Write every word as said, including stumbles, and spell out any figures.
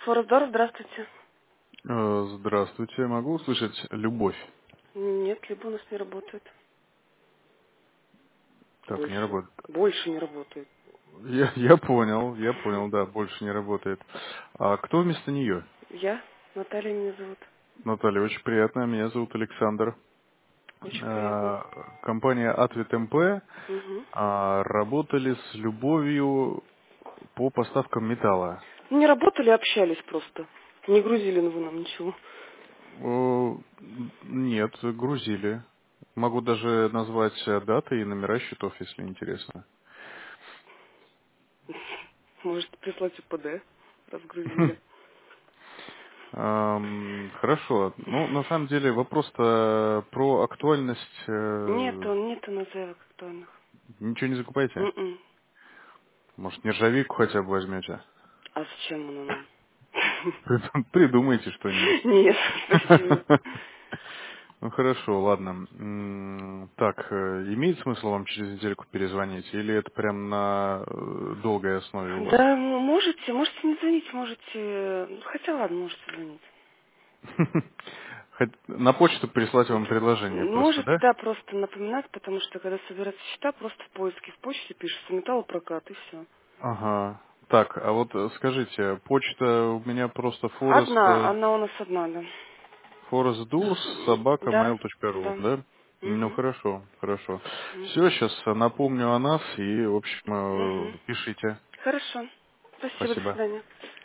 Фордор, здравствуйте. Э, Здравствуйте, могу услышать любовь? Нет, либо у нас не работает. Так, не Больше. работает. Больше не работает. Я, я понял, я понял, да, больше не работает. А кто вместо нее? Я? Наталья меня зовут. Наталья, очень приятно, меня зовут Александр. Очень приятно. Э, Компания Atvet эм пэ Угу. а, работали с любовью по поставкам металла. Не работали, общались просто. Не грузили вы нам ничего. О, Нет, грузили. Могу даже назвать э, даты и номера счетов, если интересно. Может, прислать УПД, разгрузили. Ам, Хорошо. Ну, на самом деле, вопрос-то про актуальность. э, Нету, нету на заявок актуальных. Ничего не закупаете? М-м. Может, нержавейку хотя бы возьмете? А зачем она нам? Придум- Придумайте что-нибудь. Нет, спасибо. Ну, хорошо, ладно. М, Так, э, имеет смысл вам через недельку перезвонить? Или это прям на э, долгой основе у вас? Да, ну, можете, можете не звонить, можете... Хотя ладно, можете звонить. Хоть на почту прислать вам предложение просто, Можете, да? да, просто напоминать, потому что когда собираются счета, просто в поиске в почте пишется металлопрокат и все. Ага. Так, а вот э, скажите, почта у меня просто Одна, Forest, она у нас одна, да. forestdurs собака Да, mail точка ру, да. да? Ну, Угу. хорошо, хорошо. Все, сейчас напомню о нас и, в общем, Угу. э, пишите. Хорошо. Спасибо, до Спасибо. свидания.